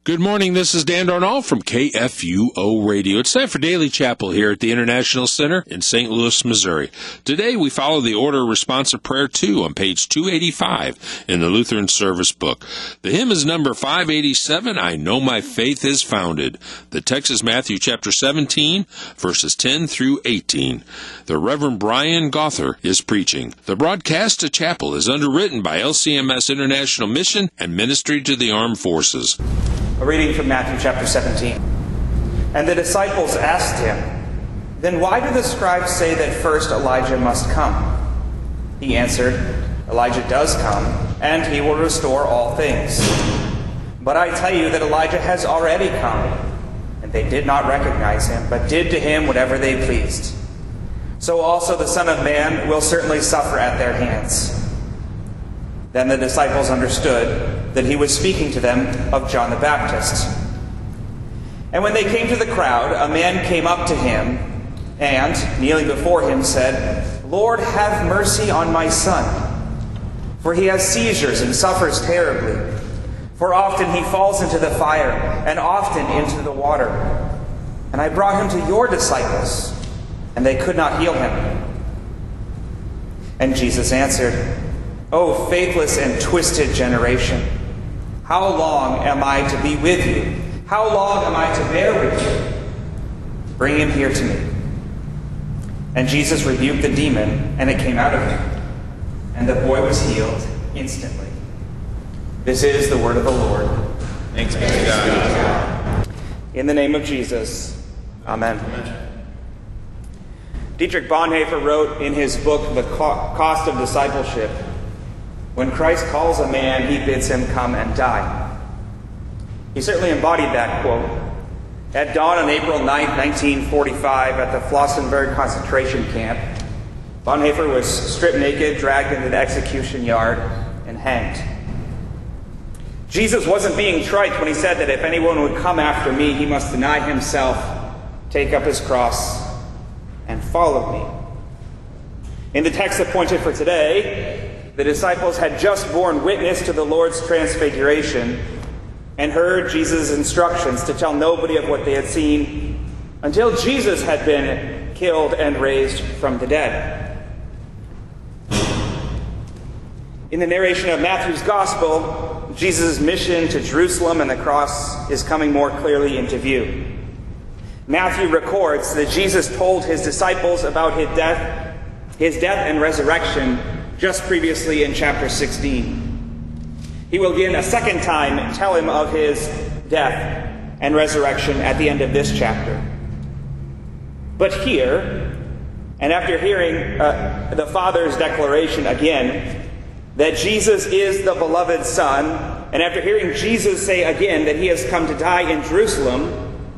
Good morning, this is Dan Darnall from KFUO Radio. It's time for Daily Chapel here at the International Center in St. Louis, Missouri. Today we follow the Order of Responsive Prayer 2 on page 285 in the Lutheran Service Book. The hymn is number 587, I Know My Faith is Founded. The text is Matthew chapter 17, verses 10 through 18. The Reverend Brian Gother is preaching. The broadcast to chapel is underwritten by LCMS International Mission and Ministry to the Armed Forces. A reading from Matthew chapter 17. And the disciples asked him, "Then why do the scribes say that first Elijah must come?" He answered, "Elijah does come, and he will restore all things. But I tell you that Elijah has already come, and they did not recognize him, but did to him whatever they pleased. So also the Son of Man will certainly suffer at their hands." Then the disciples understood that he was speaking to them of John the Baptist. And when they came to the crowd, a man came up to him and, kneeling before him, said, "Lord, have mercy on my son, for he has seizures and suffers terribly. For often he falls into the fire and often into the water. And I brought him to your disciples, and they could not heal him." And Jesus answered, "O faithless and twisted generation, how long am I to be with you? How long am I to bear with you? Bring him here to me." And Jesus rebuked the demon, and it came out of him, and the boy was healed instantly. This is the word of the Lord. Thanks be to God. In the name of Jesus, Amen. Dietrich Bonhoeffer wrote in his book, The Cost of Discipleship, "When Christ calls a man, he bids him come and die." He certainly embodied that quote. At dawn on April 9, 1945, at the Flossenburg concentration camp, Bonhoeffer was stripped naked, dragged into the execution yard, and hanged. Jesus wasn't being trite when he said that if anyone would come after me, he must deny himself, take up his cross, and follow me. In the text appointed for today, the disciples had just borne witness to the Lord's transfiguration and heard Jesus' instructions to tell nobody of what they had seen until Jesus had been killed and raised from the dead. In the narration of Matthew's Gospel, Jesus' mission to Jerusalem and the cross is coming more clearly into view. Matthew records that Jesus told his disciples about his death and resurrection just previously in chapter 16. He will again a second time tell him of his death and resurrection at the end of this chapter. But here, and after hearing the Father's declaration again that Jesus is the beloved Son, and after hearing Jesus say again that he has come to die in Jerusalem,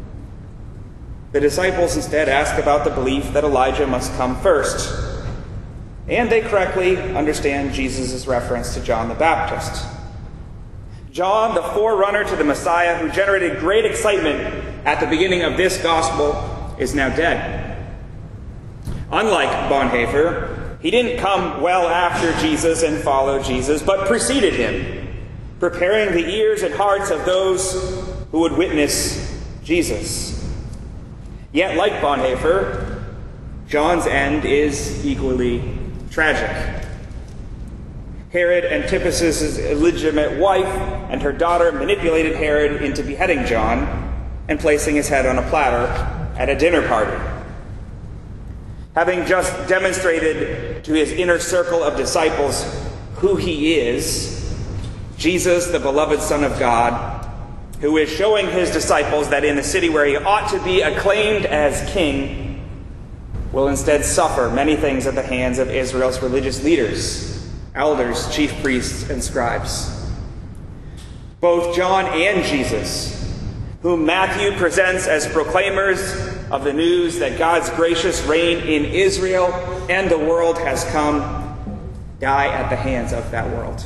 the disciples instead ask about the belief that Elijah must come first. And they correctly understand Jesus' reference to John the Baptist. John, the forerunner to the Messiah, who generated great excitement at the beginning of this gospel, is now dead. Unlike Bonhoeffer, he didn't come well after Jesus and follow Jesus, but preceded him, preparing the ears and hearts of those who would witness Jesus. Yet, like Bonhoeffer, John's end is equally tragic. Herod, Antipas's illegitimate wife, and her daughter manipulated Herod into beheading John and placing his head on a platter at a dinner party. Having just demonstrated to his inner circle of disciples who he is, Jesus, the beloved Son of God, who is showing his disciples that in the city where he ought to be acclaimed as king, will instead suffer many things at the hands of Israel's religious leaders, elders, chief priests, and scribes. Both John and Jesus, whom Matthew presents as proclaimers of the news that God's gracious reign in Israel and the world has come, die at the hands of that world.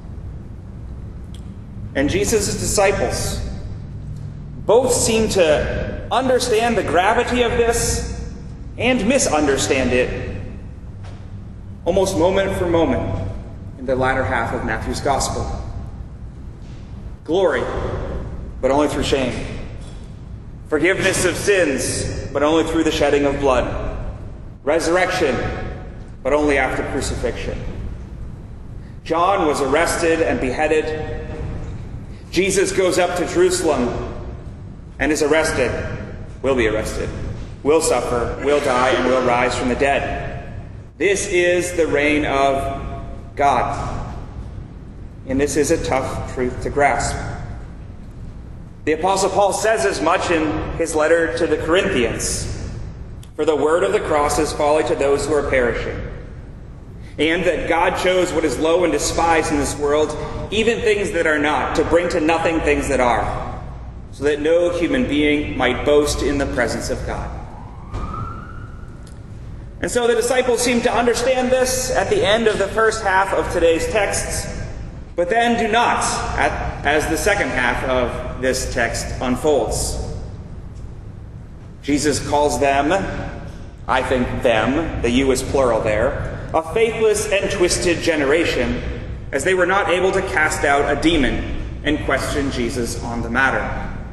And Jesus' disciples both seem to understand the gravity of this and misunderstand it almost moment for moment in the latter half of Matthew's Gospel. Glory, but only through shame. Forgiveness of sins, but only through the shedding of blood. Resurrection, but only after crucifixion. John was arrested and beheaded. Jesus goes up to Jerusalem and is arrested, will be arrested, will suffer, will die, and will rise from the dead. This is the reign of God. And this is a tough truth to grasp. The Apostle Paul says as much in his letter to the Corinthians. For the word of the cross is folly to those who are perishing. And that God chose what is low and despised in this world, even things that are not, to bring to nothing things that are, so that no human being might boast in the presence of God. And so the disciples seem to understand this at the end of the first half of today's texts, but then do not as the second half of this text unfolds. Jesus calls them, I think them, the you is plural there, a faithless and twisted generation, as they were not able to cast out a demon and question Jesus on the matter.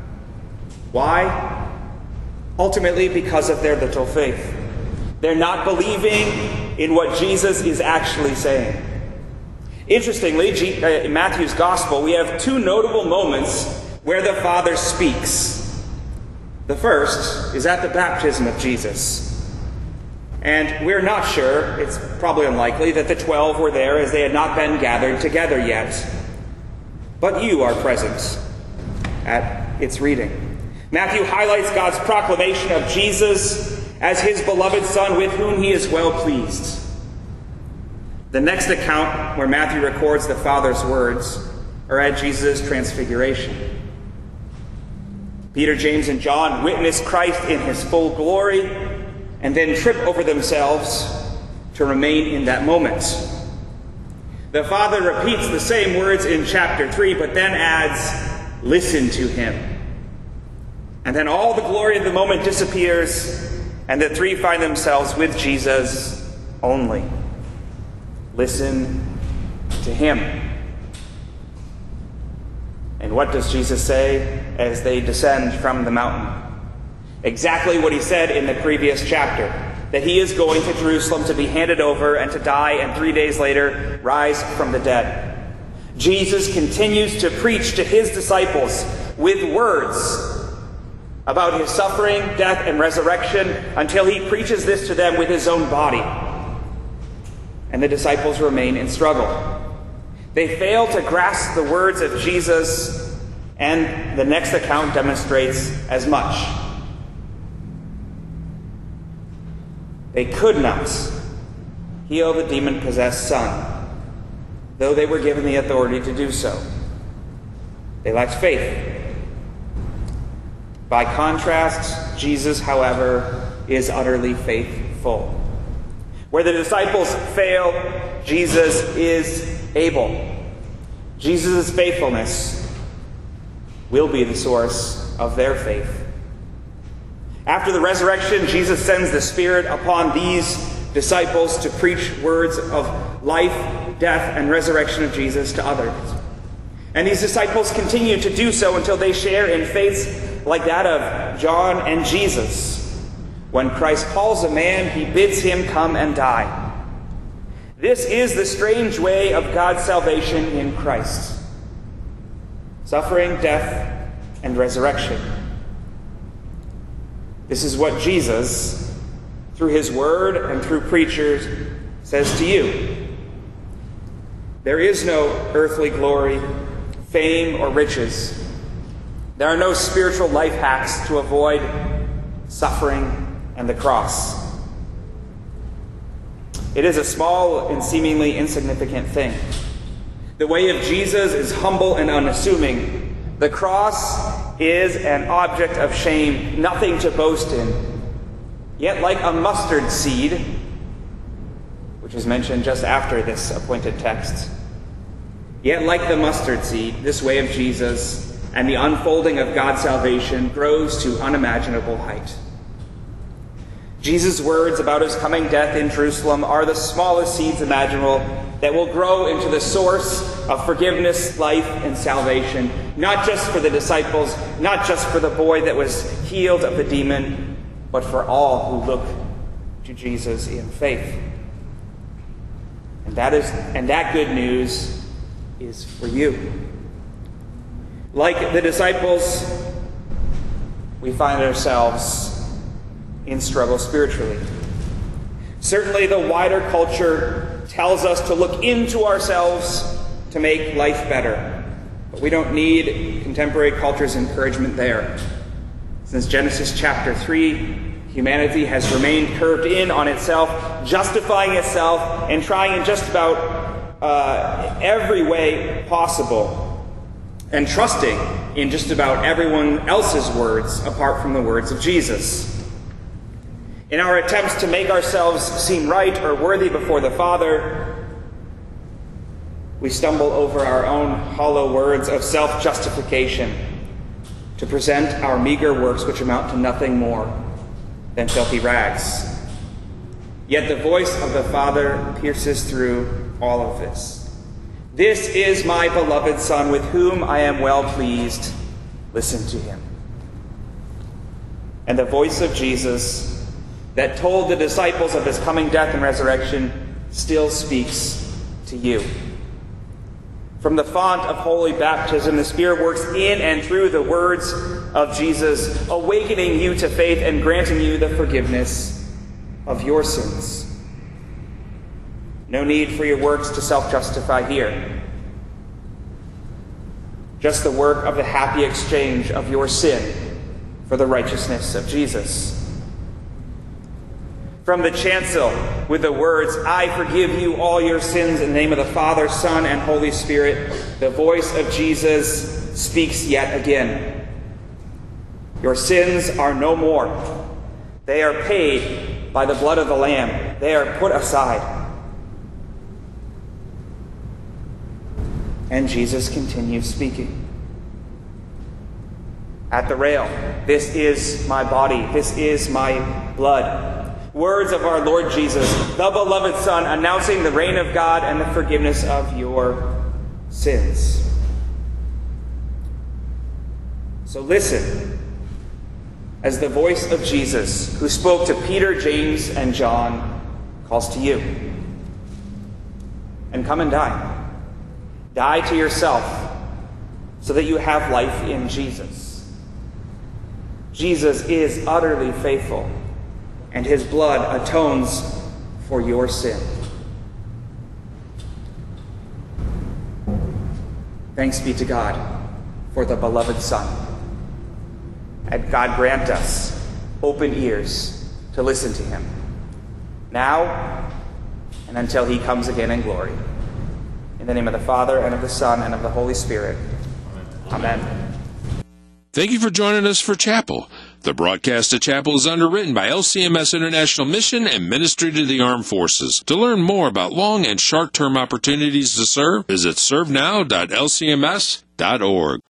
Why? Ultimately because of their little faith. They're not believing in what Jesus is actually saying. Interestingly, in Matthew's Gospel, we have two notable moments where the Father speaks. The first is at the baptism of Jesus. And we're not sure, it's probably unlikely, that the 12 were there as they had not been gathered together yet. But you are present at its reading. Matthew highlights God's proclamation of Jesus as his beloved Son with whom he is well pleased. The next account where Matthew records the Father's words are at Jesus' transfiguration. Peter, James, and John witness Christ in his full glory and then trip over themselves to remain in that moment. The Father repeats the same words in chapter 3, but then adds, listen to him. And then all the glory of the moment disappears, and the three find themselves with Jesus only. Listen to him. And what does Jesus say as they descend from the mountain? Exactly what he said in the previous chapter, that he is going to Jerusalem to be handed over and to die, and 3 days later rise from the dead. Jesus continues to preach to his disciples with words about his suffering, death, and resurrection until he preaches this to them with his own body. And the disciples remain in struggle. They fail to grasp the words of Jesus, and the next account demonstrates as much. They could not heal the demon-possessed son, though they were given the authority to do so. They lacked faith. By contrast, Jesus, however, is utterly faithful. Where the disciples fail, Jesus is able. Jesus' faithfulness will be the source of their faith. After the resurrection, Jesus sends the Spirit upon these disciples to preach words of life, death, and resurrection of Jesus to others. And these disciples continue to do so until they share in faiths like that of John and Jesus. When Christ calls a man, he bids him come and die. This is the strange way of God's salvation in Christ. Suffering, death, and resurrection. This is what Jesus, through his word and through preachers, says to you. There is no earthly glory, fame, or riches. There are no spiritual life hacks to avoid suffering and the cross. It is a small and seemingly insignificant thing. The way of Jesus is humble and unassuming. The cross is an object of shame, nothing to boast in. Yet like a mustard seed, which is mentioned just after this appointed text, yet like the mustard seed, this way of Jesus and the unfolding of God's salvation grows to unimaginable height. Jesus' words about his coming death in Jerusalem are the smallest seeds imaginable that will grow into the source of forgiveness, life, and salvation, not just for the disciples, not just for the boy that was healed of the demon, but for all who look to Jesus in faith. And that good news is for you. Like the disciples, we find ourselves in struggle spiritually. Certainly the wider culture tells us to look into ourselves to make life better. But we don't need contemporary culture's encouragement there. Since Genesis chapter 3, humanity has remained curved in on itself, justifying itself and trying in just about every way possible, and trusting in just about everyone else's words apart from the words of Jesus. In our attempts to make ourselves seem right or worthy before the Father, we stumble over our own hollow words of self-justification to present our meager works which amount to nothing more than filthy rags. Yet the voice of the Father pierces through all of this. This is my beloved Son, with whom I am well pleased. Listen to him. And the voice of Jesus that told the disciples of his coming death and resurrection still speaks to you. From the font of holy baptism, the Spirit works in and through the words of Jesus, awakening you to faith and granting you the forgiveness of your sins. No need for your works to self-justify here. Just the work of the happy exchange of your sin for the righteousness of Jesus. From the chancel with the words, I forgive you all your sins in the name of the Father, Son, and Holy Spirit, the voice of Jesus speaks yet again. Your sins are no more. They are paid by the blood of the Lamb. They are put aside. And Jesus continues speaking. At the rail, this is my body, this is my blood. Words of our Lord Jesus, the beloved Son, announcing the reign of God and the forgiveness of your sins. So listen as the voice of Jesus, who spoke to Peter, James, and John, calls to you. And come and die. Die to yourself so that you have life in Jesus. Jesus is utterly faithful, and his blood atones for your sin. Thanks be to God for the beloved Son. And God grant us open ears to listen to him, now and until he comes again in glory. In the name of the Father, and of the Son, and of the Holy Spirit. Amen. Thank you for joining us for Chapel. The broadcast of Chapel is underwritten by LCMS International Mission and Ministry to the Armed Forces. To learn more about long and short-term opportunities to serve, visit servenow.lcms.org.